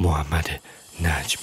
محمد نجم.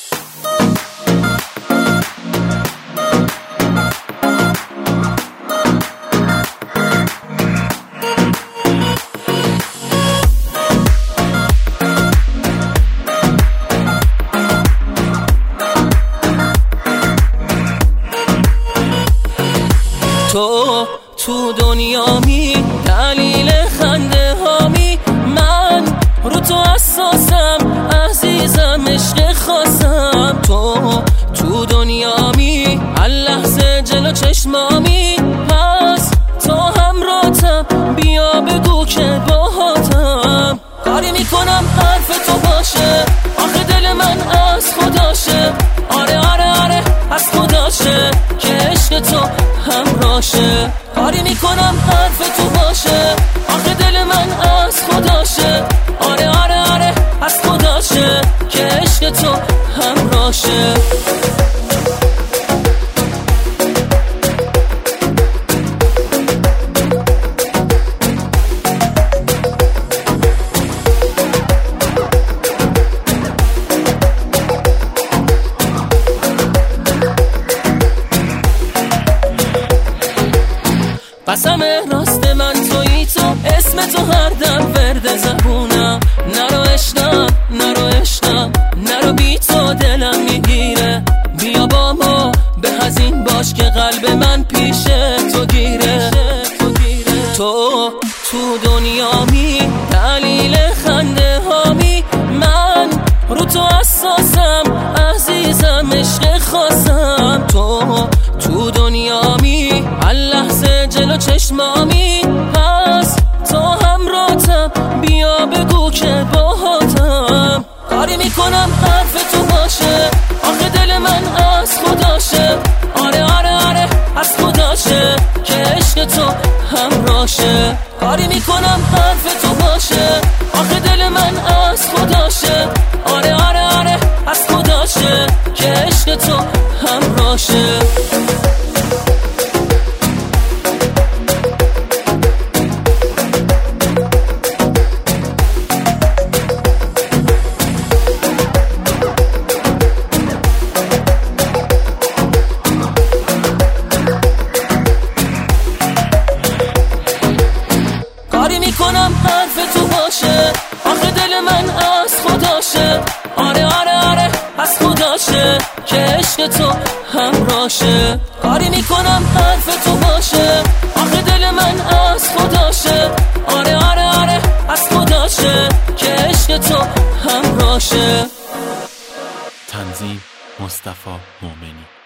تو دنیامی دلیل خنده هامی، من رو تو اساسم عزیزم عشق خاصم. تو دنیامی هر لحظه جلو چشمامی، پس تو همراهتم بیا بگو که باهاتم. کاری میکنم حرف تو باشه، آخه دل من از خداشه. آره آره آره از خداشه که عشق تو همراهشه. کاری میکنم حرف تو باشه، آخه دل من از خداشه. آره آره آره از خداشه که عشق تو همراهشه. قسم راست من تویی تو، اسم تو هر دم ورد زبونم. نرو عشقم نرو بی تو دلم میگیره. بیا با ما به هزین باش که قلب من پیش تو گیره. تو دنیامی دلیل خنده هامی، من رو تو اساسم عزیزم عشق خاصم. تو دنیامی هر لحظه جلو چشمامی، پس تو همراهتم بیا بگو که باهاتم. کاری میکنم حرف تو باشه، آخه دل من از خداشه. آره آره آره از خداشه که عشق تو همراهشه. کاری میکنم حرف تو باشه، آخه دل من از خداشه. آره آره آره از خداشه که عشق تو همراهشه. کاری میکنم حرف تو باشه، آخه دل من از خداشه. آره آره آره از خداشه که عشق تو همراهشه. کاری میکنم حرف تو باشه، آخه دل من از خداشه. آره آره آره از خداشه که عشق تو همراهشه. تنظیم مصطفی مومنی.